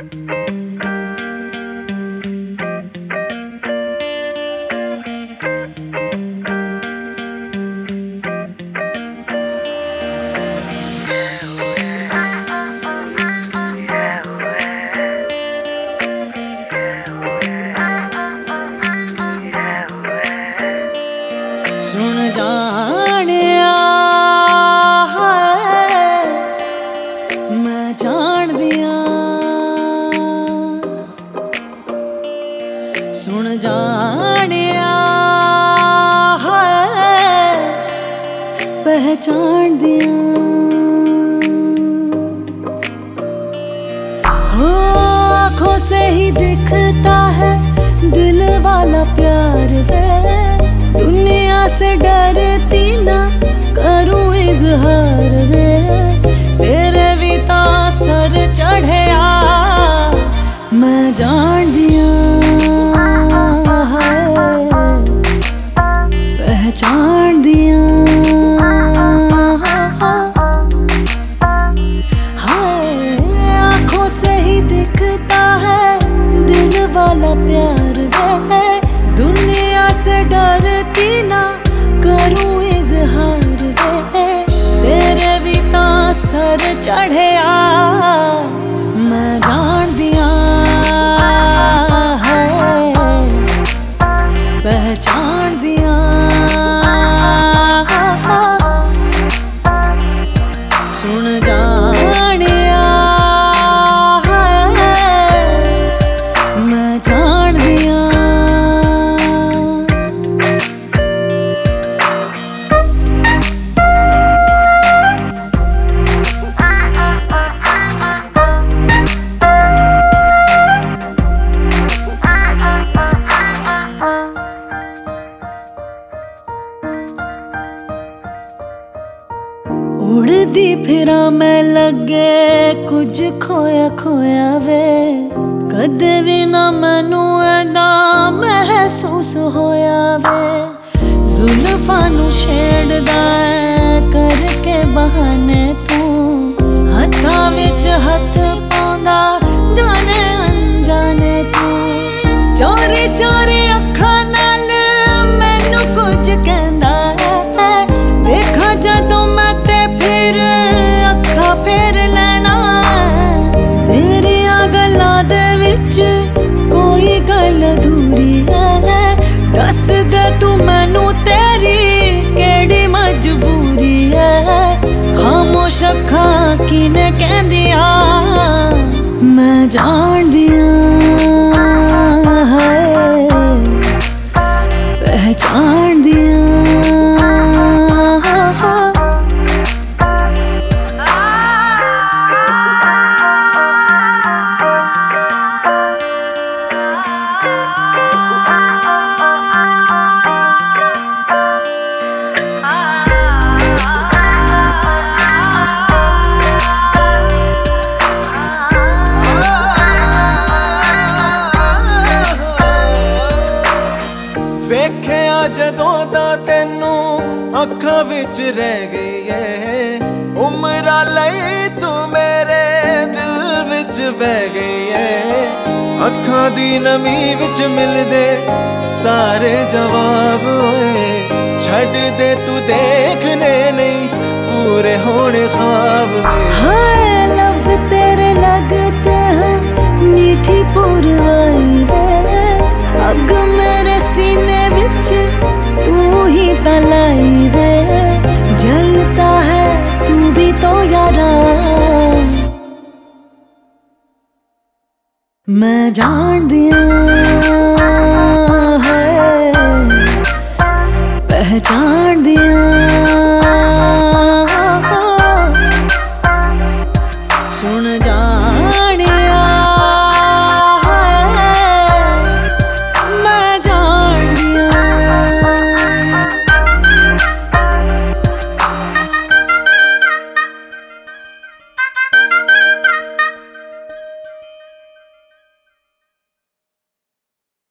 सुन जानिया मैं जान दिया, सुन जानिया पहचान दिया। हो आँखों से ही दिखता है दिल वाला प्यार वे, दुनिया से डरती ना करूं इजहार वे, तेरे भी तो सर चढ़े आ मैं जान दिया है, पहचान दिया है। आँखों से ही दिखता है दिल वाला प्यार वे, दुनिया से डरती ना करूं इजहार वे, तेरे भी तो सर चढ़े आ मैं जान दिया है, पहचान दिया। सुन जानिया मैं जान दिया। उड़दी फिरा मैं लगे कुछ खोया खोया वे, कदे भी ना मैनू ऐदा महसूस होया वे, जुल्फां नू छेड़दा करके बहाने तू, हत्थां विच हत्थ पाउंदा जाने अनजाने तू, चोरी चोरी अखां नाल मैनू कुछ कहंदा है, देखा जदों मैं ते फिर अखां फेर लेना, तेरियां गल्लां दे विच कोई गल अधूरी है, दस दे तू मैनू तेरी केड़ी मजबूरी है, खामोश अखां किने कहंदियां मैं जान दिया है, पहचान दिया। वेखिया जदों दा तैनू अखां विच रह गई है, उमरां लई तू मेरे दिल विच बह गई है, अखां दी नमी विच मिलदे सारे जवाब होए, छड्ड दे तू देखने नहीं पूरे होने ख्वाब वे। हाय लफ्ज तेरे लगते हैं मीठी पुरवाई वे, अग मेरे सीने विच तू ही तलाई वे, जलता है तू भी तो यारा मैं जान दिया।